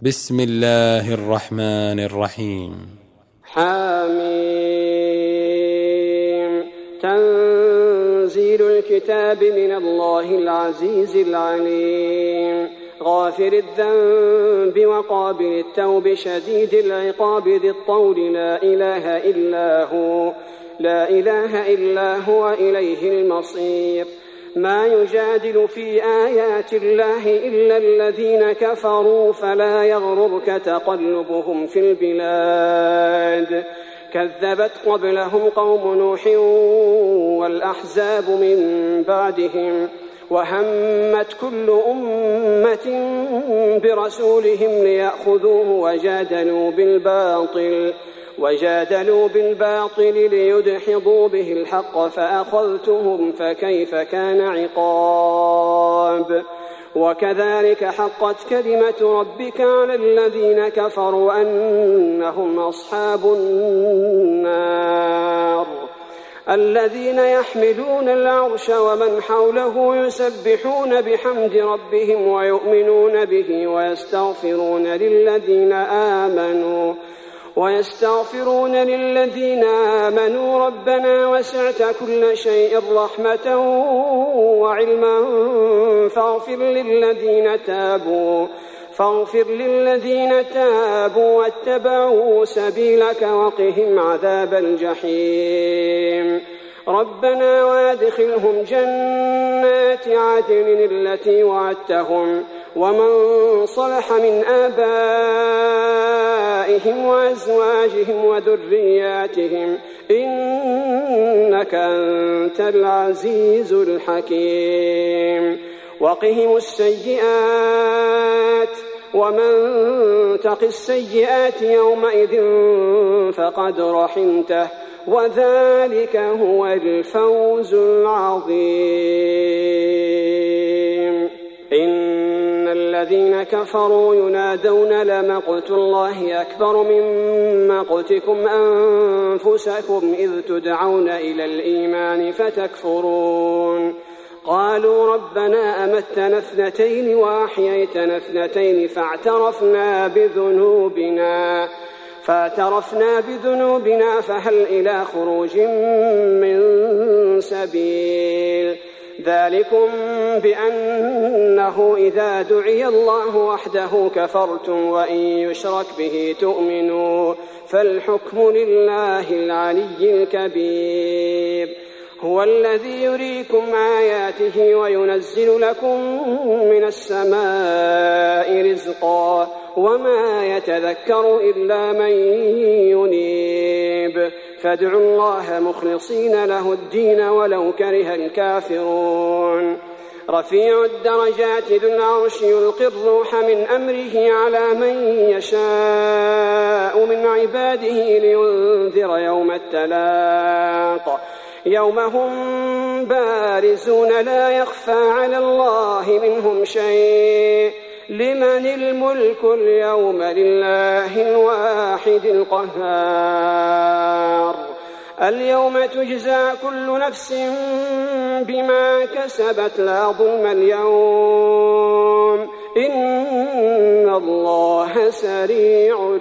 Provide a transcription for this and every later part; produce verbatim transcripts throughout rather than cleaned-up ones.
بسم الله الرحمن الرحيم. حاميم. تنزيل الكتاب من الله العزيز العليم، غافر الذنب وقابل التوب شديد العقاب ذي الطول، لا إله إلا هو لا إله إلا هو إليه المصير. ما يجادل في آيات الله إلا الذين كفروا، فلا يغررك تقلبهم في البلاد. كذبت قبلهم قوم نوح والأحزاب من بعدهم، وهمت كل أمة برسولهم ليأخذوه وجادلوا بالباطل وجادلوا بالباطل ليدحضوا به الحق، فأخذتهم فكيف كان عقاب. وكذلك حقت كلمة ربك على الذين كفروا أنهم أصحاب النار. الذين يحملون العرش ومن حوله يسبحون بحمد ربهم ويؤمنون به ويستغفرون للذين آمنوا ويستغفرون للذين آمنوا ربنا وسعت كل شيء رحمة وعلما فاغفر للذين تابوا فاغفر للذين تابوا واتبعوا سبيلك وقهم عذاب الجحيم. ربنا وادخلهم جنات عدن التي وعدتهم ومن صلح من آبائهم وأزواجهم وذرياتهم إنك أنت العزيز الحكيم. وقهم السيئات ومن تق السيئات يومئذ فقد رحمته وذلك هو الفوز العظيم. إن الذين كفروا ينادون لمقت الله أكبر من مقتكم أنفسكم إذ تدعون إلى الإيمان فتكفرون. قالوا ربنا أمتنا اثنتين وأحييتنا اثنتين فاعترفنا بذنوبنا فاعترفنا بذنوبنا فهل إلى خروج من سبيل. ذلكم بأنه إذا دعي الله وحده كفرتم وإن يشرك به تؤمنوا فالحكم لله العلي الكبير. هو الذي يريكم آياته وينزل لكم من السماء رزقا وما يتذكر إلا من ينيب. فادعوا الله مخلصين له الدين ولو كره الكافرون. رفيع الدرجات ذو العرش يلقي الروح من أمره على من يشاء من عباده لينذر يوم التلاق يوم هم بارزون لا يخفى على الله منهم شيء. لمن الملك اليوم لله الواحد القهار. اليوم تجزى كل نفس بما كسبت لا ظلم اليوم إن الله سريع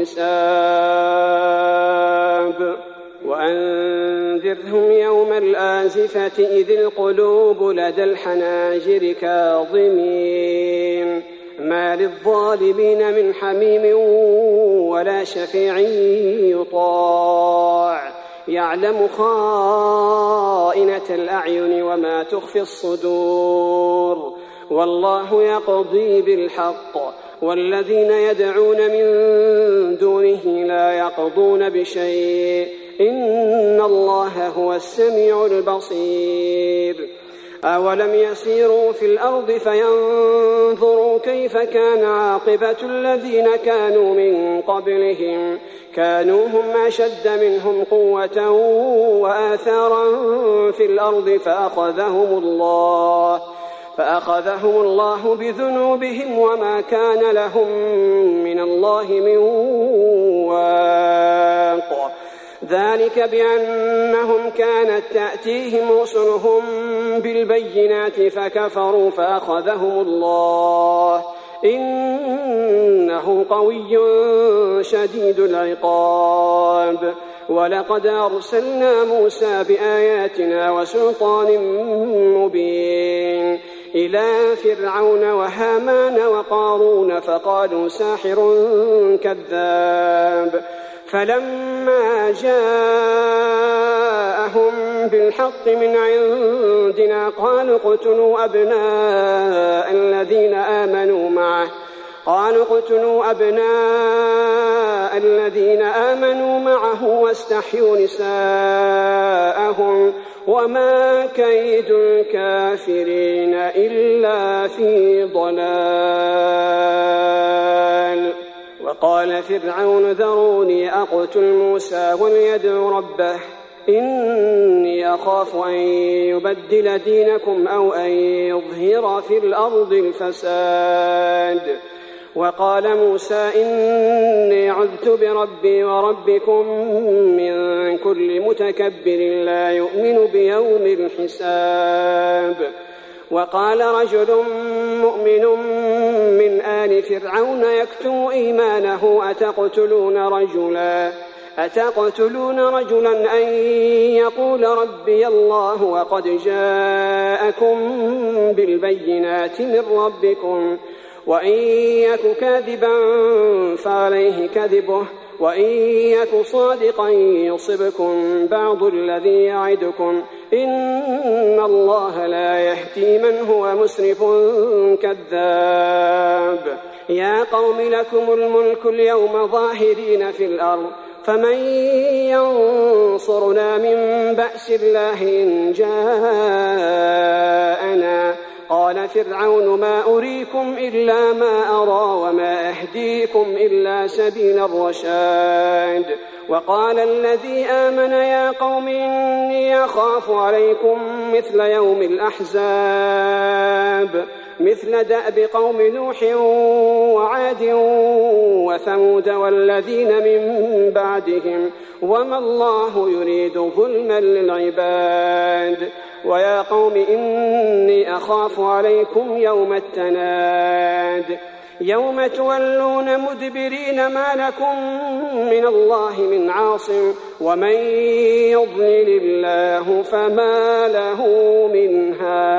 الحساب. وأنذرهم يوم الآزفة إذ القلوب لدى الحناجر كاظمين ما للظالمين من حميم ولا شفيع يطاع يعلم خائنة الأعين وما تخفي الصدور والله يقضي بالحق والذين يدعون من دونه لا يقضون بشيء إن الله هو السميع البصير. أولم يسيروا في الأرض فينظروا كيف كان عاقبة الذين كانوا من قبلهم كانوا هم أشد منهم قوة وآثارا في الأرض فأخذهم الله فأخذهم الله بذنوبهم وما كان لهم من الله من واق. ذلك بأنهم كانت تأتيهم رسلهم بالبينات فكفروا فأخذهم الله إنه قوي شديد العقاب. ولقد أرسلنا موسى بآياتنا وسلطان مبين إلى فرعون وهامان وقارون فقالوا ساحر كذاب. فلما جاءهم بالحق من عندنا قالوا اقتلوا أبناء الذين آمنوا معه قالوا اقتلوا أبناء الذين آمنوا معه واستحيوا نساءهم وما كيد الكافرين إلا في ضلال. وقال فرعون ذروني أقتل موسى وليدع ربه إني أخاف أن يبدل دينكم أو أن يظهر في الأرض الفساد. وقال موسى إني عذت بربي وربكم من كل متكبر لا يؤمن بيوم الحساب. وقال رجل مؤمن من آل فرعون يكتم إيمانه أتقتلون رجلا أتقتلون رجلا أن يقول ربي الله وقد جاءكم بالبينات من ربكم وإن يك كاذبا فعليه كذبه وإن يك صادقا يصبكم بعض الذي يعدكم إن الله لا يهدي من هو مسرف كذاب. يا قوم لكم الملك اليوم ظاهرين في الأرض فمن ينصرنا من بأس الله إن جاءنا. قال فرعون ما أريكم إلا ما أرى وما أهديكم إلا سبيل الرشاد. وقال الذي آمن يا قوم إني أخاف عليكم مثل يوم الأحزاب مثل دأب قوم نوح وعاد وثمود والذين من بعدهم وما الله يريد ظلما للعباد. ويا قوم إني أخاف عليكم يوم التناد يوم تولون مدبرين ما لكم من الله من عاصم ومن يضلل الله فما له من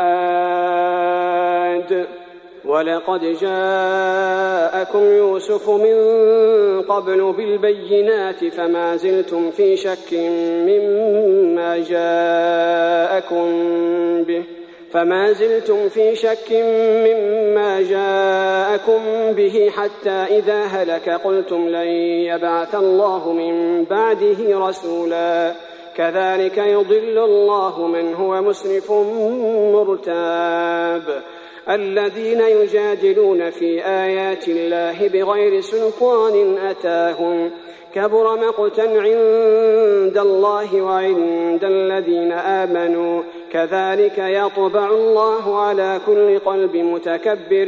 هاد. ولقد جاءكم يوسف من قبل بالبينات فما زلتم في شك مما جاءكم به فما زلتم في شك مما جاءكم به حتى إذا هلك قلتم لن يبعث الله من بعده رسولا كذلك يضل الله من هو مسرف مرتاب. الذين يجادلون في آيات الله بغير سلطان أتاهم كبر مقتا عند الله وعند الذين آمنوا كذلك يطبع الله على كل قلب متكبر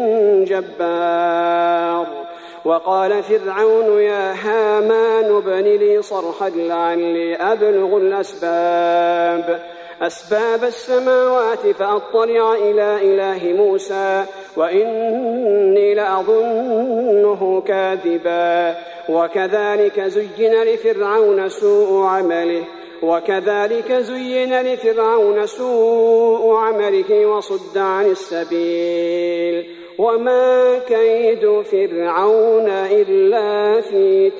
جبار. وقال فرعون يا هامان ابن لي صرحا لعلي أبلغ الأسباب أسباب السماوات فأطلع إلى إله موسى وإني لأظنه كاذبا. وكذلك زين لفرعون سوء عمله وكذلك زين لفرعون سوء عمله وصد عن السبيل وما كيد فرعون إلا في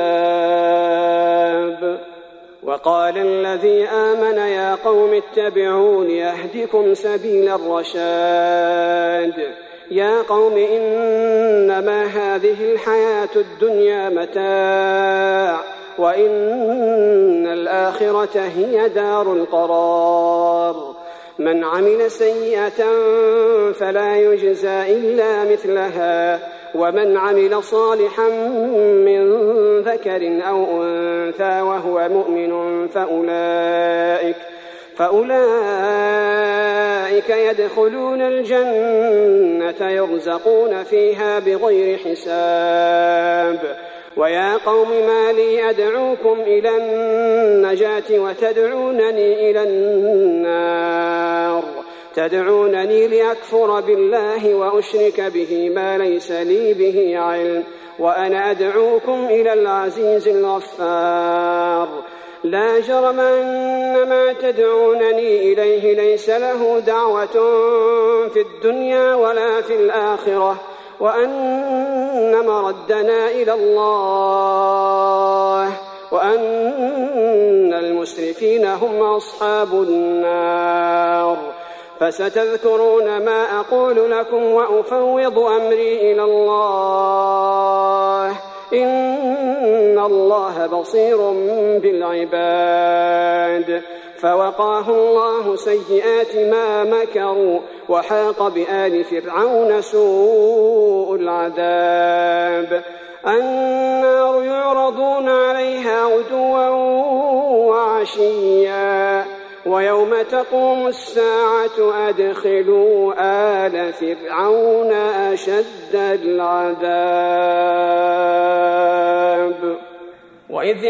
تباب. وقال الذي آمن يا قوم اتبعون أهدكم سبيل الرشاد. يا قوم إنما هذه الحياة الدنيا متاع وإن الآخرة هي دار القرار. من عمل سيئة فلا يجزى إلا مثلها ومن عمل صالحا من ذكر أو أنثى وهو مؤمن فأولئك, فأولئك يدخلون الجنة يرزقون فيها بغير حساب. ويا قوم ما لي أدعوكم إلى النجاة وتدعونني إلى النار تدعونني لأكفر بالله وأشرك به ما ليس لي به علم وأنا أدعوكم إلى العزيز الغفار. لا جرم أن ما تدعونني إليه ليس له دعوة في الدنيا ولا في الآخرة وأن مردنا إلى الله وأن المسرفين هم أصحاب النار. فستذكرون ما أقول لكم وأفوض أمري إلى الله إن الله بصير بالعباد. فوقاه الله سيئات ما مكروا وحاق بآل فرعون سوء العذاب. النار يعرضون عليها غدوا وعشيا ويوم تقوم الساعة أدخلوا آل فرعون أشد العذاب. وإذ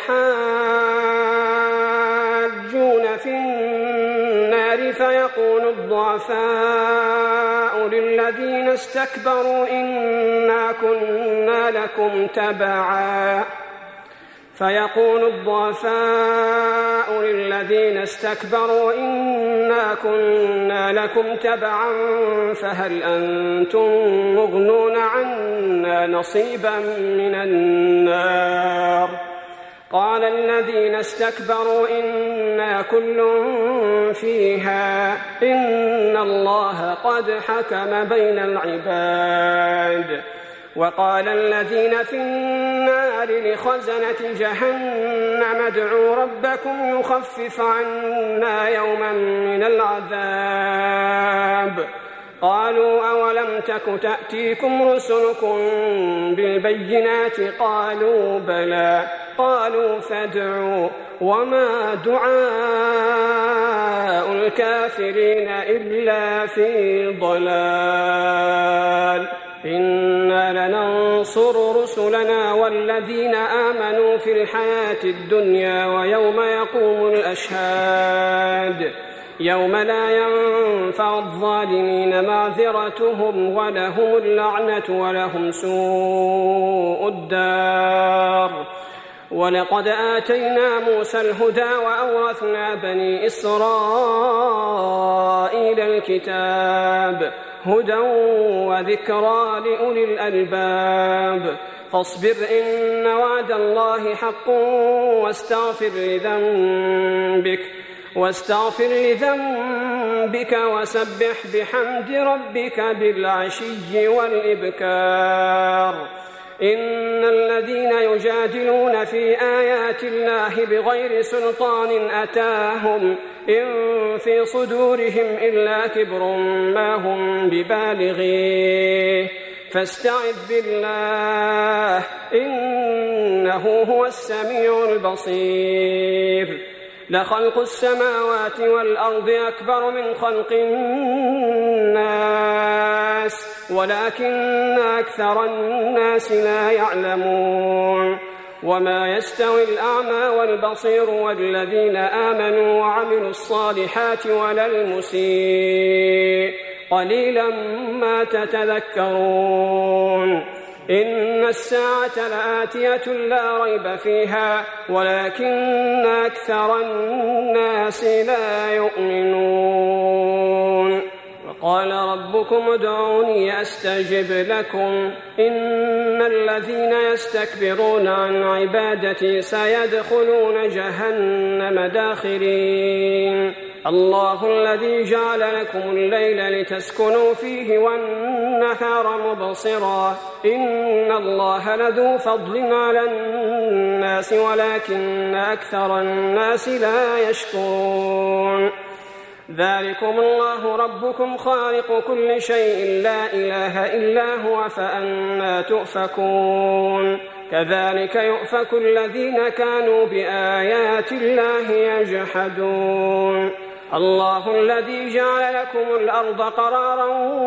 يتحاجون في النار فيقول الضعفاء للذين استكبروا إنا كنا لكم تبعا فيقول الضعفاء للذين استكبروا إنا كنا لكم تبعا فهل أنتم مغنون عنا نصيبا من النار. قال الذين استكبروا إنا كل فيها إن الله قد حكم بين العباد. وقال الذين في النار لخزنة جهنم ادعوا ربكم يخفف عنا يوما من العذاب. قالوا أولم تك تأتيكم رسلكم بالبينات قالوا بلى قالوا فادعوا وما دعاء الكافرين إلا في ضلال. إنا لننصر رسلنا والذين آمنوا في الحياة الدنيا ويوم يقوم الأشهاد يوم لا ينفع الظالمين معذرتهم ولهم اللعنة ولهم سوء الدار. ولقد آتينا موسى الهدى وأورثنا بني إسرائيل الكتاب هدى وذكرى لأولي الألباب. فاصبر إن وعد الله حق واستغفر لذنبك واستغفر لذنبك وسبح بحمد ربك بالعشي والإبكار. إن الذين يجادلون في آيات الله بغير سلطان أتاهم إن في صدورهم إلا كبر ما هم ببالغيه فاستعذ بالله إنه هو السميع البصير. لخلق السماوات والأرض أكبر من خلق الناس ولكن أكثر الناس لا يعلمون. وما يستوي الأعمى والبصير والذين آمنوا وعملوا الصالحات ولا المسيء قليلا ما تتذكرون. إن الساعة لآتية لا ريب فيها ولكن أكثر الناس لا يؤمنون. وقال ربكم ادعوني أستجب لكم إن الذين يستكبرون عن عبادتي سيدخلون جهنم داخرين. الله الذي جعل لكم الليل لتسكنوا فيه والنهار مبصرا إن الله لذو فضل على الناس ولكن أكثر الناس لا يشكرون. ذلكم الله ربكم خالق كل شيء لا إله إلا هو فأنى تؤفكون. كذلك يؤفك الذين كانوا بآيات الله يجحدون. الله الذي جعل لكم الأرض قرارا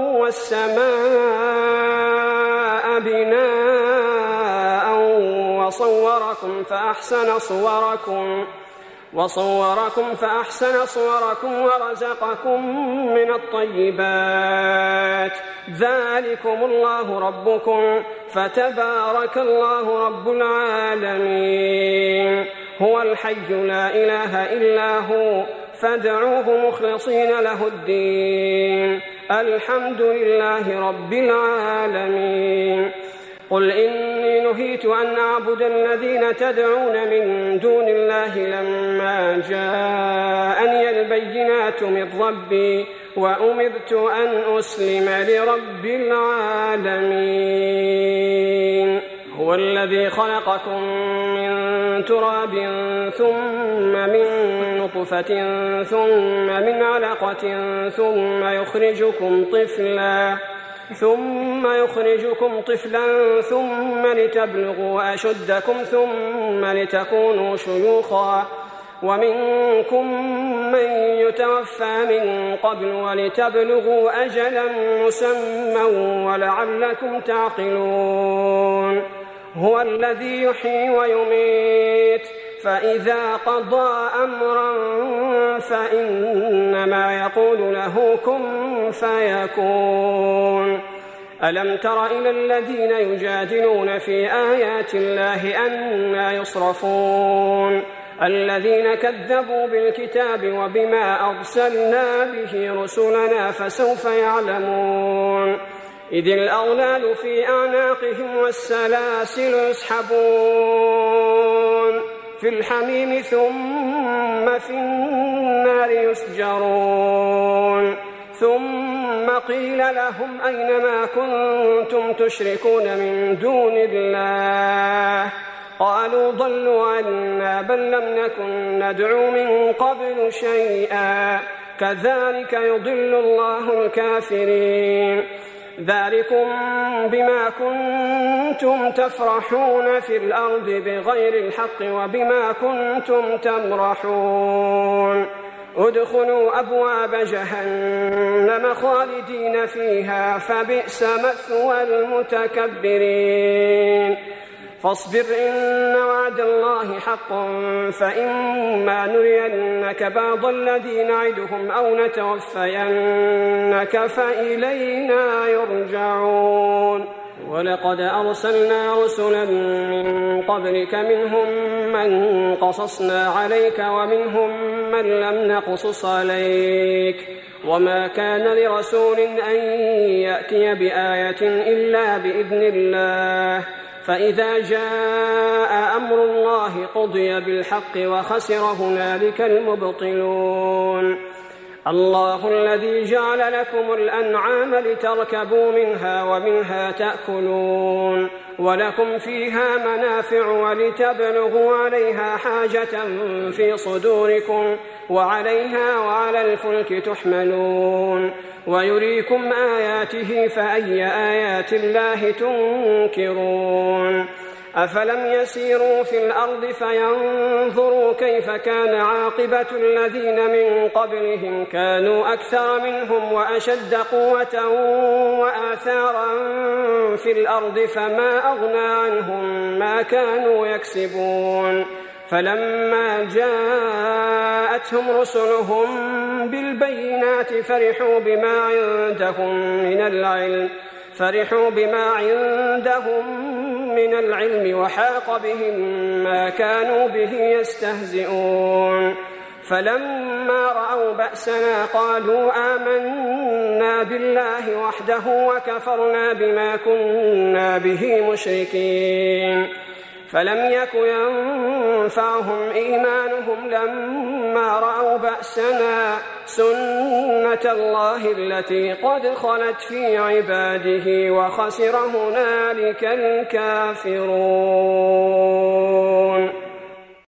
والسماء بناء وصوركم فأحسن صوركم وصوركم فأحسن صوركم ورزقكم من الطيبات ذلكم الله ربكم فتبارك الله رب العالمين هو الحي لا إله إلا هو فادعوه مخلصين له الدين الحمد لله رب العالمين قل إني نهيت أن أعبد الذين تدعون من دون الله لما جاءني البينات من ربي وأمرت أن أسلم لرب العالمين هو الذي خلقكم من تراب ثم من نطفة ثم من علقة ثم يخرجكم طفلا ثم يخرجكم طفلا ثم لتبلغوا أشدكم ثم لتكونوا شيوخا ومنكم من يتوفى من قبل ولتبلغوا أجلا مسمى ولعلكم تعقلون هو الذي يحيي ويميت فإذا قضى أمرا فإنما يقول له كن فيكون ألم تر إلى الذين يجادلون في آيات الله أنى يصرفون الذين كذبوا بالكتاب وبما أرسلنا به رسلنا فسوف يعلمون إذ الأغلال في أعناقهم والسلاسل يسحبون في الحميم ثم في النار يسجرون ثم قيل لهم أين ما كنتم تشركون من دون الله قالوا ضلوا عنا بل لم نكن ندعو من قبل شيئا كذلك يضل الله الكافرين ذلكم بما كنتم تفرحون في الأرض بغير الحق وبما كنتم تمرحون ادخلوا أبواب جهنم خالدين فيها فبئس مثوى المتكبرين فاصبر إن وعد الله حق فإما نرينك بعض الذي نعدهم أو نتوفينك فإلينا يرجعون ولقد أرسلنا رسلا من قبلك منهم من قصصنا عليك ومنهم من لم نقصص عليك وما كان لرسول أن يأتي بآية إلا بإذن الله فإذا جاء أمر الله قضي بالحق وخسر هنالك المبطلون الله الذي جعل لكم الأنعام لتركبوا منها ومنها تأكلون ولكم فيها منافع ولتبلغوا عليها حاجة في صدوركم وعليها وعلى الفلك تحملون ويريكم آياته فأي آيات الله تنكرون أفلم يسيروا في الأرض فينظروا كيف كان عاقبة الذين من قبلهم كانوا أكثر منهم وأشد قوة وآثارا في الأرض فما أغنى عنهم ما كانوا يكسبون فلما جاءتهم رسلهم بالبينات فرحوا بما عندهم من العلم فرحوا بما عندهم من العلم وحاق بهم ما كانوا به يستهزئون فلما رأوا بأسنا قالوا آمنا بالله وحده وكفرنا بما كنا به مشركين فلم يك ينفعهم إيمانهم لما رأوا بأسنا سنة الله التي قد خلت في عباده وخسر هنالك الكافرون.